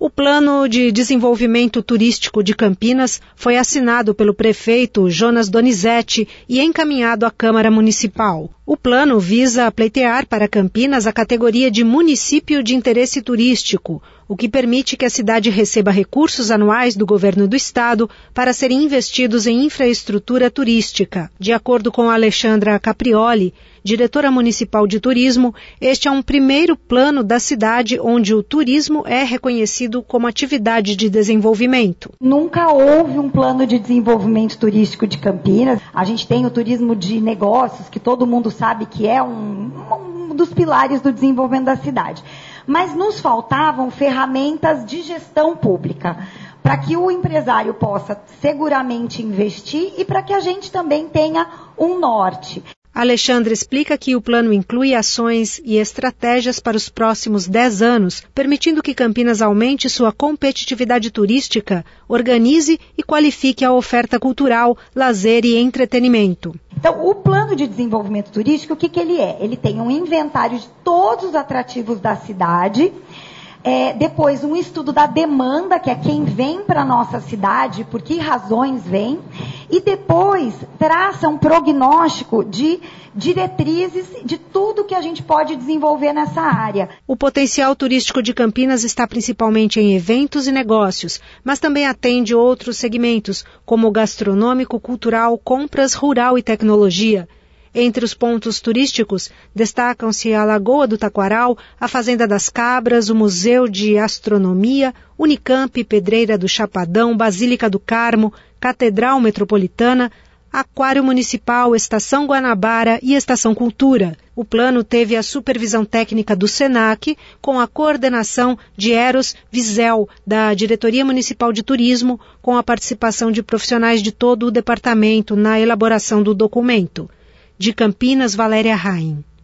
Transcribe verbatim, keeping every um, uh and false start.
O Plano de Desenvolvimento Turístico de Campinas foi assinado pelo prefeito Jonas Donizete e encaminhado à Câmara Municipal. O plano visa pleitear para Campinas a categoria de município de interesse turístico, o que permite que a cidade receba recursos anuais do governo do estado para serem investidos em infraestrutura turística. De acordo com Alexandra Caprioli, diretora municipal de turismo, este é um primeiro plano da cidade onde o turismo é reconhecido como atividade de desenvolvimento. Nunca houve um plano de desenvolvimento turístico de Campinas. A gente tem o turismo de negócios, que todo mundo sabe que é um, um dos pilares do desenvolvimento da cidade. Mas nos faltavam ferramentas de gestão pública, para que o empresário possa seguramente investir e para que a gente também tenha um norte. Alexandre explica que o plano inclui ações e estratégias para os próximos dez anos, permitindo que Campinas aumente sua competitividade turística, organize e qualifique a oferta cultural, lazer e entretenimento. Então, o plano de desenvolvimento turístico, o que, que ele é? Ele tem um inventário de todos os atrativos da cidade, é, depois um estudo da demanda, que é quem vem para a nossa cidade, por que razões vem, e depois traça um prognóstico de diretrizes de tudo que a gente pode desenvolver nessa área. O potencial turístico de Campinas está principalmente em eventos e negócios, mas também atende outros segmentos, como gastronômico, cultural, compras, rural e tecnologia. Entre os pontos turísticos, destacam-se a Lagoa do Taquaral, a Fazenda das Cabras, o Museu de Astronomia, Unicamp, Pedreira do Chapadão, Basílica do Carmo, Catedral Metropolitana, Aquário Municipal, Estação Guanabara e Estação Cultura. O plano teve a supervisão técnica do SENAC, com a coordenação de Eros Wiesel, da Diretoria Municipal de Turismo, com a participação de profissionais de todo o departamento na elaboração do documento. De Campinas, Valéria Raim.